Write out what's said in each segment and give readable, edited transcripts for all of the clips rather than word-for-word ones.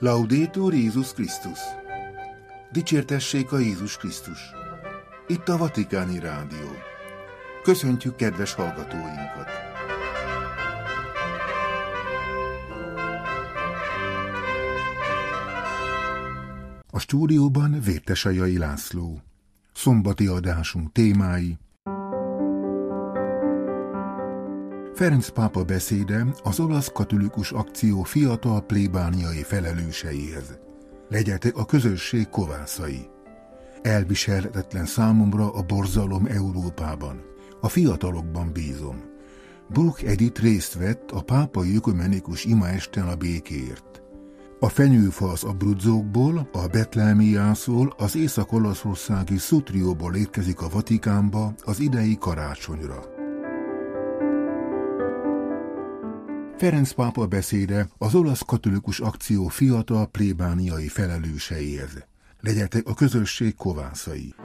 Laudetur Jézus Krisztus! Dicsértessék a Jézus Krisztus! Itt a Vatikáni Rádió. Köszöntjük kedves hallgatóinkat! A stúdióban Vértesajai László. Szombati adásunk témái: Ferenc pápa beszéde az olasz katolikus akció fiatal plébániai felelőseihez. Legyetek a közösség kovászai. Elviselhetetlen számomra a borzalom Európában. A fiatalokban bízom. Bruck Edith részt vett a pápai ökumenikus imaesten a békéért. A fenyőfa az Abruzzókból, a Betlehemiászól, az észak-olaszországi Sutrióból érkezik a Vatikánba az idei karácsonyra. Ferenc pápa beszéde az olasz katolikus akció fiatal plébániai felelőseihez. Legyetek a közösség kovászai.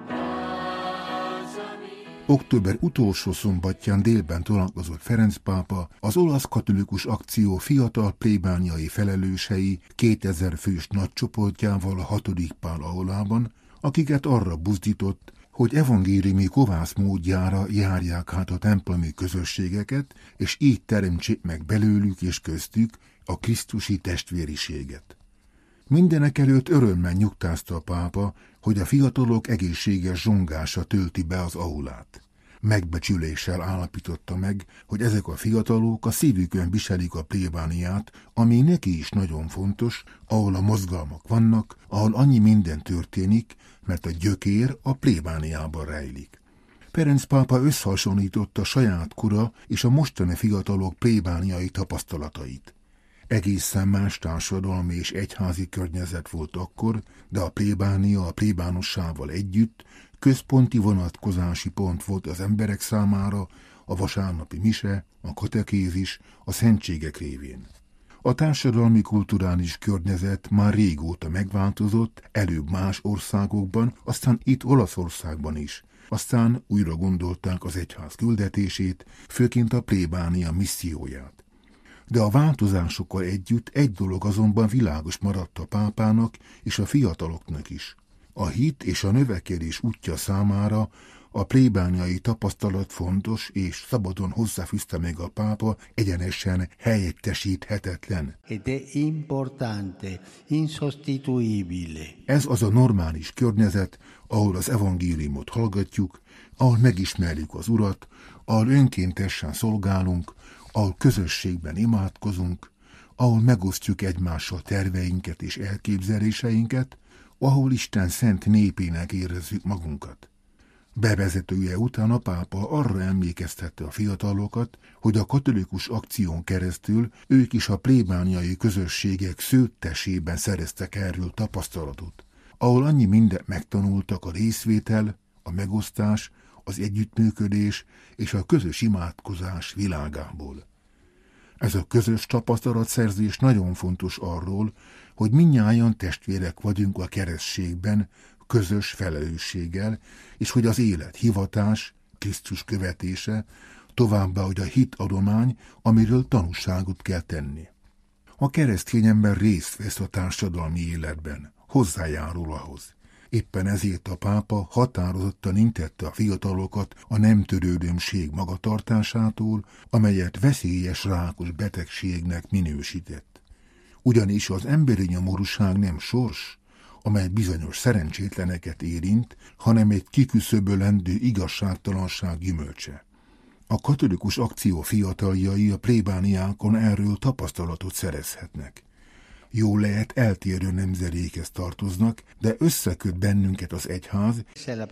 Október utolsó szombatján délben találkozott Ferenc pápa az olasz katolikus akció fiatal plébániai felelősei 2000 fős nagycsoportjával a 6. Pál aulában, akiket arra buzdított, hogy evangéliumi kovász módjára járják át a templomi közösségeket, és így teremtsék meg belőlük és köztük a krisztusi testvériséget. Mindenekelőtt örömmel nyugtázta a pápa, hogy a fiatalok egészséges zsongása tölti be az aulát. Megbecsüléssel állapította meg, hogy ezek a fiatalok a szívükön viselik a plébániát, ami neki is nagyon fontos, ahol a mozgalmak vannak, ahol annyi minden történik, mert a gyökér a plébániában rejlik. Ferenc pápa összehasonlította saját kora és a mostani fiatalok plébániai tapasztalatait. Egészen más társadalmi és egyházi környezet volt akkor, de a plébánia a plébánossával együtt központi vonatkozási pont volt az emberek számára a vasárnapi mise, a katekézis, a szentségek révén. A társadalmi kulturális környezet már régóta megváltozott, előbb más országokban, aztán itt Olaszországban is. Aztán újra gondolták az egyház küldetését, főként a plébánia misszióját. De a változásokkal együtt egy dolog azonban világos maradt a pápának és a fiataloknak is. A hit és a növekedés útja számára a plébániai tapasztalat fontos, és szabadon hozzáfűzte meg a pápa, egyenesen helyettesíthetetlen. Ez az a normális környezet, ahol az evangéliumot hallgatjuk, ahol megismerjük az Urat, ahol önkéntesen szolgálunk, ahol közösségben imádkozunk, ahol megosztjuk egymással terveinket és elképzeléseinket, ahol Isten szent népének érezzük magunkat. Bevezetője után a pápa arra emlékeztette a fiatalokat, hogy a katolikus akción keresztül ők is a plébániai közösségek szőttesében szereztek erről tapasztalatot, ahol annyi mindent megtanultak a részvétel, a megosztás, az együttműködés és a közös imádkozás világából. Ez a közös tapasztalatszerzés nagyon fontos arról, hogy mindnyájan testvérek vagyunk a keresztségben, közös felelősséggel, és hogy az élet hivatás, Krisztus követése, továbbá, hogy a hit adomány, amiről tanúságot kell tenni. A keresztény ember részt vesz a társadalmi életben, hozzájárul ahhoz. Éppen ezért a pápa határozottan intette a fiatalokat a nem törődömség magatartásától, amelyet veszélyes rákos betegségnek minősített. Ugyanis az emberi nyomorúság nem sors, amely bizonyos szerencsétleneket érint, hanem egy kiküszöbölendő igazságtalanság gyümölcse. A katolikus akció fiataljai a plébániákon erről tapasztalatot szerezhetnek. Jól lehet, eltérő nemzedékhez tartoznak, de összeköt bennünket az egyház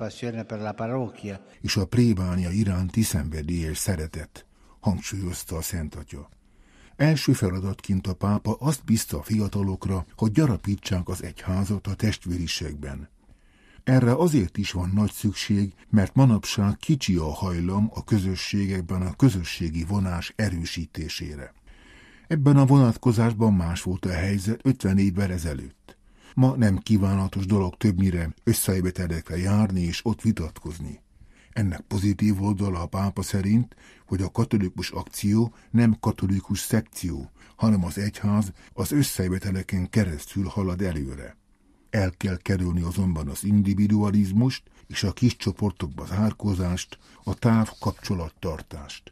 és a plébánia iránti szenvedélyes szeretet, hangsúlyozta a Szent Atya. Első feladatként a pápa azt bízta a fiatalokra, hogy gyarapítsák az egyházat a testvériségben. Erre azért is van nagy szükség, mert manapság kicsi a hajlam a közösségekben a közösségi vonás erősítésére. Ebben a vonatkozásban más volt a helyzet 50 évvel ezelőtt. Ma nem kívánatos dolog többnyire összejövetelekre járni és ott vitatkozni. Ennek pozitív oldala a pápa szerint, hogy a katolikus akció nem katolikus szekció, hanem az egyház az összejöveteleken keresztül halad előre. El kell kerülni azonban az individualizmust és a kis csoportokba zárkózást, a távkapcsolattartást.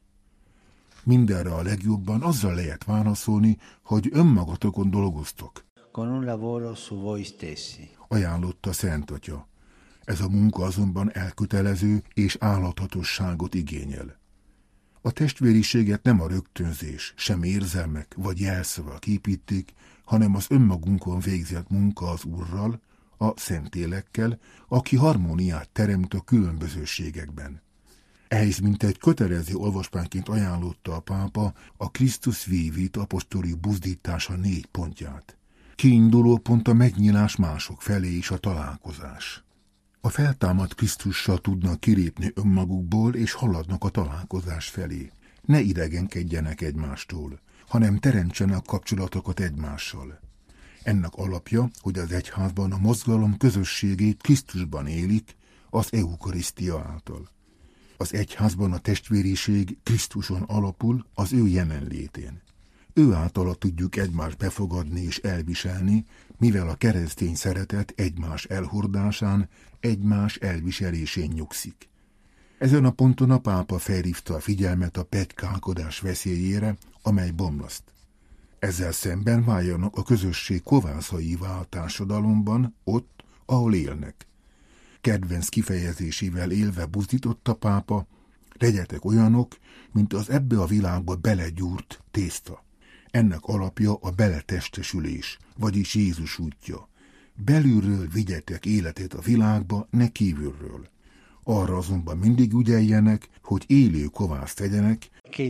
Mindenre a legjobban azzal lehet válaszolni, hogy önmagatokon dolgoztok. Con un lavoro su voi stessi. Ajánlotta Szent Atya. Ez a munka azonban elkötelező és állathatóságot igényel. A testvériséget nem a rögtönzés, sem érzelmek vagy jelszavak építik, hanem az önmagunkon végzett munka az Úrral, a Szentélekkel, aki harmóniát teremt a különbözőségekben. Ehhez mint egy kötelező olvasmányként ajánlotta a pápa a Christus Vivit apostoli buzdítása 4 pontját. Kiinduló pont a megnyílás mások felé és a találkozás. A feltámadt Krisztussal tudnak kilépni önmagukból, és haladnak a találkozás felé. Ne idegenkedjenek egymástól, hanem teremtsenek kapcsolatokat egymással. Ennek alapja, hogy az egyházban a mozgalom közösségét Krisztusban élik, az eukarisztia által. Az egyházban a testvériség Krisztuson alapul, az ő jelenlétén. Ő általa tudjuk egymást befogadni és elviselni, mivel a keresztény szeretet egymás elhordásán, egymás elviselésén nyugszik. Ezen a ponton a pápa felhívta a figyelmet a petykálkodás veszélyére, amely bomlaszt. Ezzel szemben váljanak a közösség kovászaivá a társadalomban, ott, ahol élnek. Kedvenc kifejezésével élve buzdított a pápa, legyetek olyanok, mint az ebbe a világba belegyúrt tészta. Ennek alapja a beletestesülés, vagyis Jézus útja. Belülről vigyetek életet a világba, ne kívülről. Arra azonban mindig ügyeljenek, hogy élő kovász tegyenek,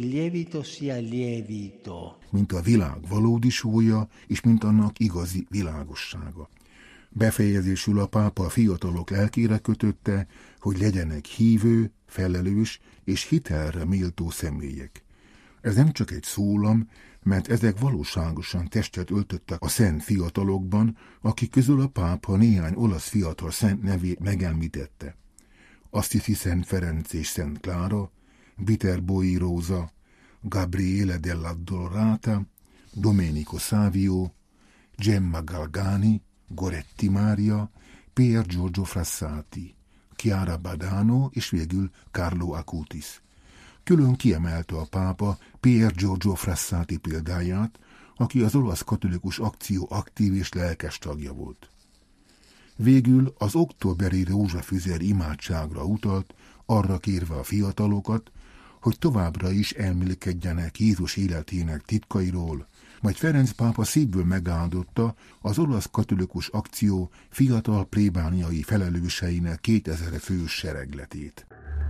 mint a világ valódi sója, és mint annak igazi világossága. Befejezésül a pápa a fiatalok lelkére kötötte, hogy legyenek hívő, felelős és hitelre méltó személyek. Ez nem csak egy szólam, mert ezek valóságosan testet öltöttek a szent fiatalokban, akik közül a pápa néhány olasz fiatal szent nevét megemlítette. Assisi Szent Ferenc és Szent Klára, Viterboi Róza, Gabriele dell'Addolorata, Domenico Savio, Gemma Galgani, Goretti Mária, Pier Giorgio Frassati, Chiara Badano és végül Carlo Acutis. Külön kiemelte a pápa Pier Giorgio Frassati példáját, aki az olasz katolikus akció aktív és lelkes tagja volt. Végül az októberi rózsafüzer imádságra utalt, arra kérve a fiatalokat, hogy továbbra is elmélkedjenek Jézus életének titkairól, majd Ferenc pápa szívből megáldotta az olasz katolikus akció fiatal plébániai felelőseinek 2000 fős seregletét.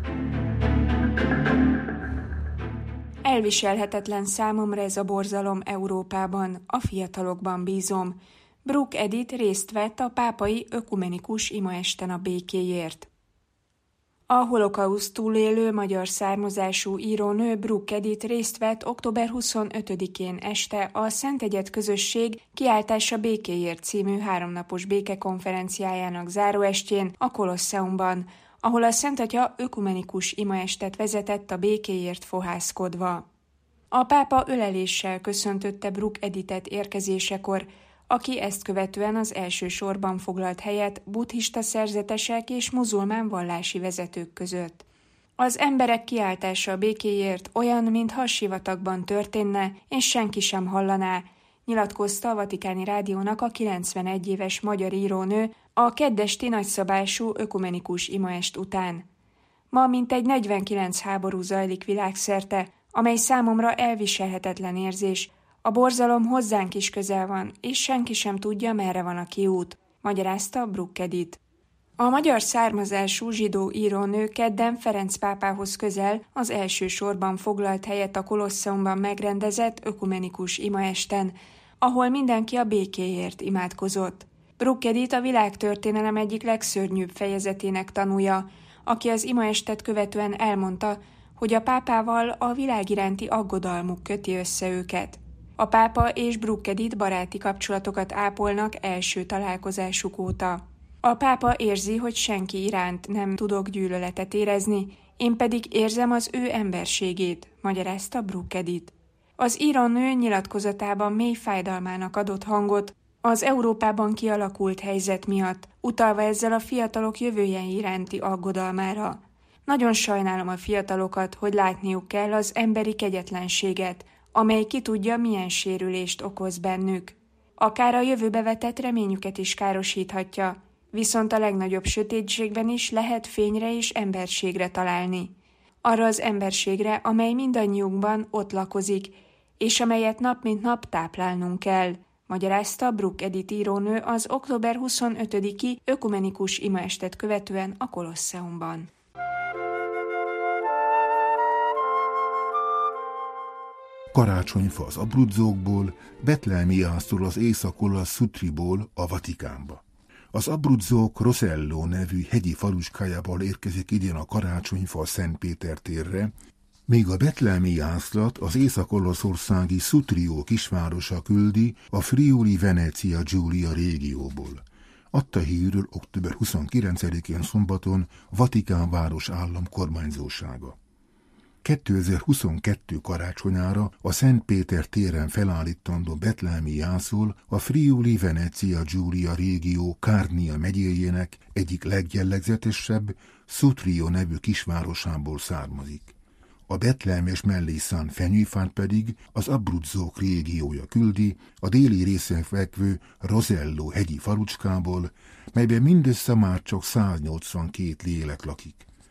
Elviselhetetlen számomra ez a borzalom Európában, a fiatalokban bízom. Brooke Edith részt vett a pápai ökumenikus imaesten a békéért. A holokauszt túlélő magyar származású írónő Brooke Edith részt vett október 25-én este a Szent Egyed Közösség Kiáltása békéért című 3 napos békekonferenciájának záróestjén a Kolosseumban, ahol a Szent Atya ökumenikus imaestet vezetett a békéért fohászkodva. A pápa öleléssel köszöntötte Brooke Edithet érkezésekor, aki ezt követően az első sorban foglalt helyet buddhista szerzetesek és muzulmán vallási vezetők között. Az emberek kiáltása a békéért olyan, mintha sivatagban történne, és senki sem hallaná, nyilatkozta a Vatikáni Rádiónak a 91 éves magyar írónő a keddesti nagyszabású ökumenikus imaest után. Ma mintegy 49 háború zajlik világszerte, amely számomra elviselhetetlen érzés. A borzalom hozzánk is közel van, és senki sem tudja, merre van a kiút, magyarázta Brooke Edith. A magyar származású zsidó írónő kedden Ferenc pápához közel az első sorban foglalt helyet a Kolosseumban megrendezett ökumenikus imaesten, ahol mindenki a békéért imádkozott. Brooke Edith a világtörténelem egyik legszörnyűbb fejezetének tanúja, aki az imaestet követően elmondta, hogy a pápával a világ iránti aggodalmuk köti össze őket. A pápa és Brooke Edith baráti kapcsolatokat ápolnak első találkozásuk óta. A pápa érzi, hogy senki iránt nem tudok gyűlöletet érezni, én pedig érzem az ő emberségét, magyarázta Brooke Edith. Az írónő nyilatkozatában mély fájdalmának adott hangot az Európában kialakult helyzet miatt, utalva ezzel a fiatalok jövője iránti aggodalmára. Nagyon sajnálom a fiatalokat, hogy látniuk kell az emberi kegyetlenséget, amely ki tudja, milyen sérülést okoz bennük. Akár a jövőbe vetett reményüket is károsíthatja, viszont a legnagyobb sötétségben is lehet fényre és emberségre találni. Arra az emberségre, amely mindannyiunkban ott lakozik, és amelyet nap mint nap táplálnunk kell, magyarázta Brooke Edith írónő az október 25-i ökumenikus imaestet követően a Kolosseumban. Karácsonyfa az Abruzzókból, betlehemi jászról az Észak-olasz Sutriból a Vatikánba. Az Abruzzók Rosello nevű hegyi falucskájából érkezik idén a karácsonyfa a Szent Péter térre, míg a betlehemi jászlat az észak-olaszországi Sutrio kisvárosa küldi a Friuli Venezia Giulia régióból. Adta hírül október 29-én szombaton Vatikán város állam kormányzósága. 2022 karácsonyára a Szent Péter téren felállítandó betlehemi jászol a Friuli Venezia Giulia régió Carnia megyéjének egyik legjellegzetesebb Sutrio nevű kisvárosából származik. A betlehemes mellé szánt fenyőfát pedig az Abruzzók régiója küldi a déli részen fekvő Rosello hegyi falucskából, melyben mindössze már csak 182 lélek lakik.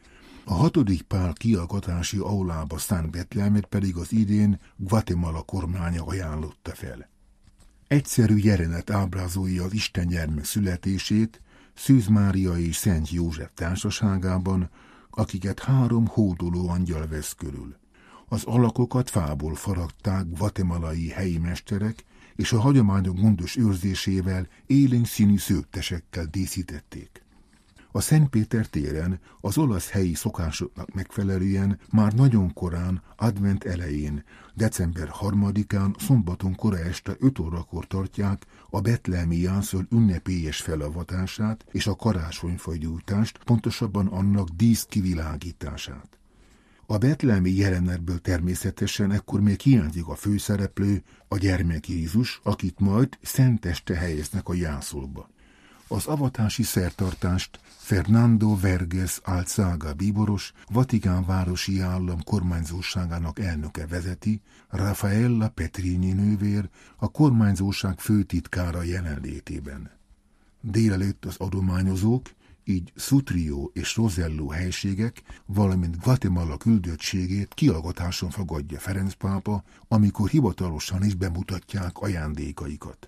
A 6. Pál kialkatási aulába szánt Betlehemet pedig az idén Guatemala kormánya ajánlotta fel. Egyszerű jelenet ábrázolja az Isten gyermek születését Szűz Mária és Szent József társaságában, akiket 3 hódoló angyal vesz körül. Az alakokat fából faragták guatemalai helyi mesterek, és a hagyományok gondos őrzésével élénk színű szőttesekkel díszítették. A Szent Péter téren az olasz helyi szokásoknak megfelelően már nagyon korán, advent elején, december 3-án szombaton kora este 5 órakor tartják a betlehemi jászol ünnepélyes felavatását és a karácsonyfa gyújtást, pontosabban annak díszkivilágítását. A betlehemi jelenetből természetesen ekkor még hiányzik a főszereplő, a gyermek Jézus, akit majd szenteste helyeznek a jászolba. Az avatási szertartást Fernando Vergés Alzaga bíboros, Vatikán városi állam kormányzóságának elnöke vezeti, Raffaella Petrini nővér a kormányzóság főtitkára jelenlétében. Délelőtt az adományozók, így Sutrio és Rosello helységek, valamint Guatemala küldöttségét kiallgatáson fogadja Ferenc pápa, amikor hivatalosan is bemutatják ajándékaikat.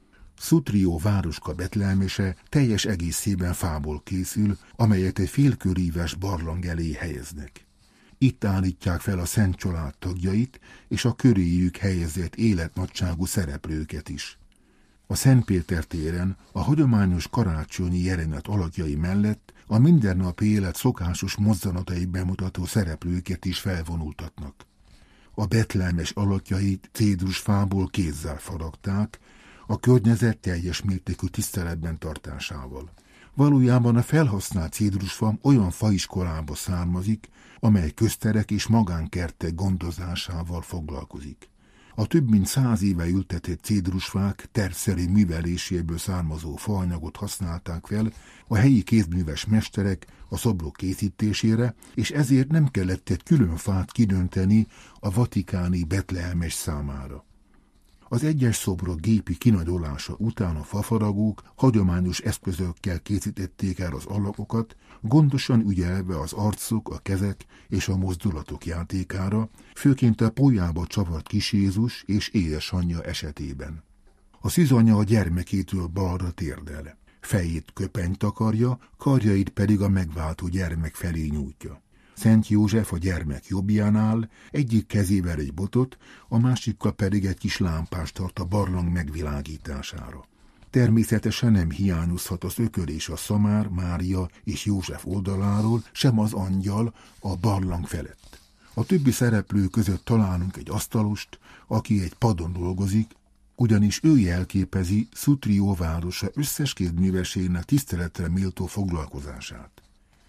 Sutrio városka betlehemese teljes egészében fából készül, amelyet egy félköríves barlang elé helyeznek. Itt állítják fel a Szent Család tagjait és a köréjük helyezett életnagyságú szereplőket is. A Szent Péter téren a hagyományos karácsonyi jelenet alakjai mellett a mindennapi élet szokásos mozzanatai bemutató szereplőket is felvonultatnak. A betlehemes alakjait cédrusfából kézzel faragták, a környezet teljes mértékű tiszteletben tartásával. Valójában a felhasznált cédrusfa olyan faiskolába származik, amely közterek és magánkertek gondozásával foglalkozik. A több mint 100 éve ültetett cédrusfák tervszerű műveléséből származó faanyagot használták fel a helyi kézműves mesterek a szobrok készítésére, és ezért nem kellett egy külön fát kidönteni a vatikáni betlehemes számára. Az egyes szobrok gépi kinagyolása után a fafaragók hagyományos eszközökkel készítették el az alakokat, gondosan ügyelve az arcok, a kezek és a mozdulatok játékára, főként a pólyába csavart kis Jézus és édesanyja esetében. A szűzanya a gyermekétől balra térdel. Fejét köpeny takarja, karjait pedig a megváltó gyermek felé nyújtja. Szent József a gyermek jobbján áll, egyik kezével egy botot, a másikkal pedig egy kis lámpást tart a barlang megvilágítására. Természetesen nem hiányozhat az ököl és a szamár, Mária és József oldaláról, sem az angyal a barlang felett. A többi szereplő között találunk egy asztalost, aki egy padon dolgozik, ugyanis ő jelképezi Sutrio városa összes kézműveségnek tiszteletre méltó foglalkozását.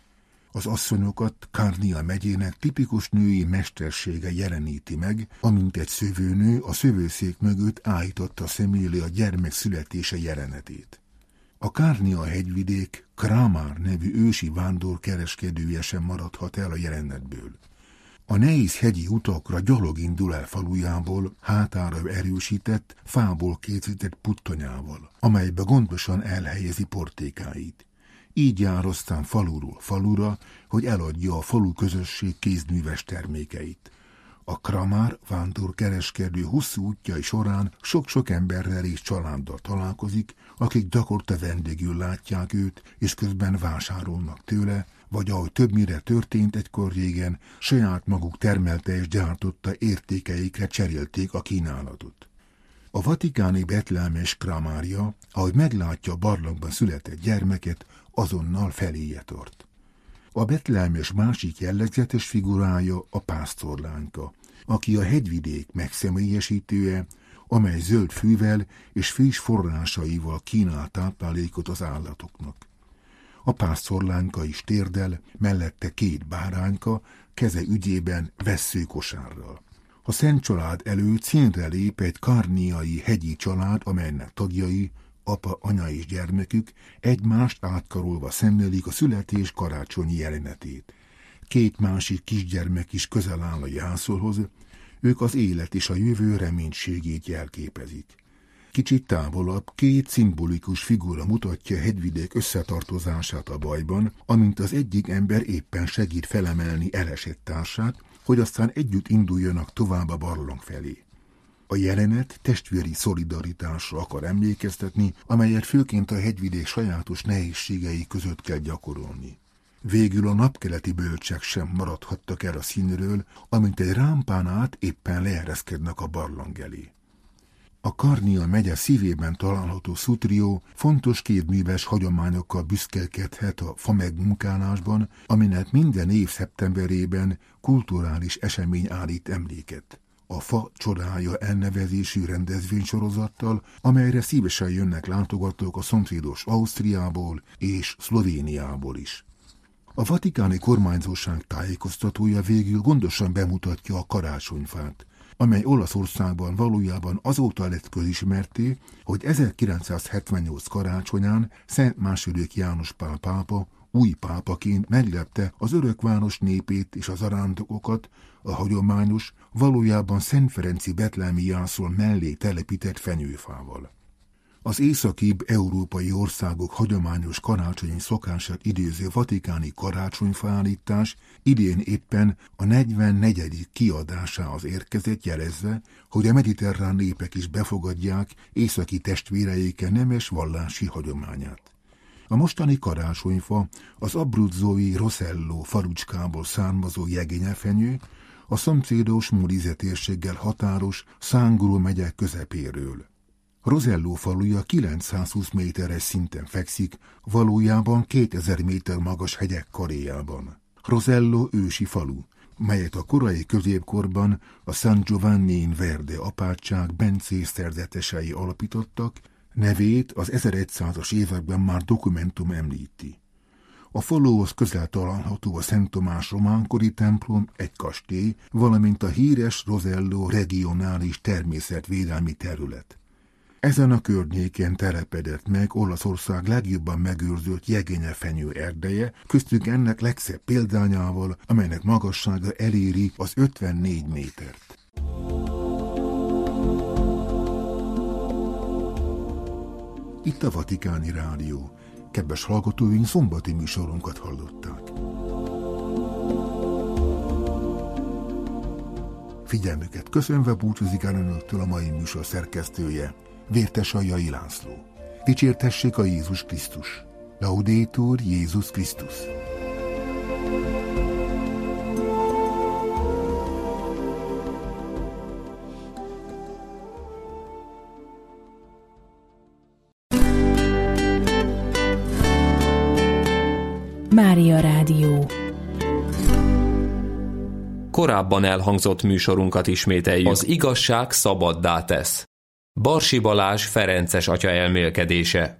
Az asszonyokat Karnia megyének tipikus női mestersége jeleníti meg, amint egy szövőnő a szövőszék mögött állította szem elé a gyermek születése jelenetét. A Karnia hegyvidék Kramar nevű ősi vándor kereskedője sem maradhat el a jelenetből. A nehéz hegyi utakra gyalog indul el falujából, hátára erősített, fából készített puttonyával, amelybe gondosan elhelyezi portékáit. Így jár aztán faluról falura, hogy eladja a falu közösség kézműves termékeit. A Kramar vándorkereskedő hosszú útjai során sok-sok emberrel és családdal találkozik, akik gyakorta vendégül látják őt, és közben vásárolnak tőle, vagy ahogy többnyire történt egykor régen, saját maguk termelte és gyártotta értékeikre cserélték a kínálatot. A vatikáni betlehemes Kramária, ahogy meglátja a barlangban született gyermeket, azonnal feléje tart. A betlehemes másik jellegzetes figurája a pásztorlányka, aki a hegyvidék megszemélyesítője, amely zöld fűvel és friss forrásaival kínál táplálékot az állatoknak. A pásztorlányka is térdel, mellette 2 bárányka, keze ügyében vesszőkosárral. A Szent Család előtt színre lép egy karniai hegyi család, amelynek tagjai, apa, anya és gyermekük egymást átkarolva szemlélik a születés karácsonyi jelenetét. 2 másik kisgyermek is közel áll a jászolhoz, ők az élet és a jövő reménységét jelképezik. Kicsit távolabb 2 szimbolikus figura mutatja hegyvidék összetartozását a bajban, amint az egyik ember éppen segít felemelni elesett társát, hogy aztán együtt induljanak tovább a barlang felé. A jelenet testvéri szolidaritásra akar emlékeztetni, amelyet főként a hegyvidék sajátos nehézségei között kell gyakorolni. Végül a napkeleti bölcsek sem maradhattak el a színről, amint egy rámpán át éppen leereszkednek a barlang elé. A Karnia megye szívében található Sutrio fontos kézműves hagyományokkal büszkelkedhet a fa megmunkálásban, aminek minden év szeptemberében kulturális esemény állít emléket. A Fa csodája elnevezésű rendezvénysorozattal, amelyre szívesen jönnek látogatók a szomszédos Ausztriából és Szlovéniából is. A vatikáni kormányzóság tájékoztatója végül gondosan bemutatja a karácsonyfát, amely Olaszországban valójában azóta lett közismerté, hogy 1978 karácsonyán Szent II. János Pál pápa új pápaként meglepte az örökváros népét és az arándokokat a hagyományos, valójában Szent Ferenci betlehemi jászol mellé telepített fenyőfával. Az északibb európai országok hagyományos karácsonyi szokását idéző vatikáni karácsonyfaállítás idén éppen a 44. kiadásához érkezett, jelezve, hogy a mediterrán népek is befogadják északi testvéreik nemes vallási hagyományát. A mostani karácsonyfa az abruzzói Rosello falucskából származó jegényefenyő, a szomszédos Molise térséggel határos Sangro megye közepéről. Rosello faluja 920 méteres szinten fekszik, valójában 2000 méter magas hegyek karéjában. Rosello ősi falu, melyet a korai középkorban a San Giovanni in Verde apátság bencés szerzetesei alapítottak, nevét az 1100-as években már dokumentum említi. A faluhoz közel található a Szent Tomás románkori templom, egy kastély, valamint a híres Rosello regionális természetvédelmi terület. Ezen a környéken telepedett meg Olaszország legjobban megőrzött jegényefenyő erdeje, köztük ennek legszebb példányával, amelynek magassága eléri az 54 métert. Itt a Vatikáni Rádió. Kedves hallgatóink, szombati műsorunkat hallották. Figyelmüket köszönve búcsúzik el önöktől a mai műsor szerkesztője, Vértesaljai László. Dicsértessék a Jézus Krisztus. Laudetur Jézus Krisztus. Mária Rádió. Korábban elhangzott műsorunkat ismételjük. Az igazság szabaddá tesz. Barsi Balázs ferences atya elmélkedése.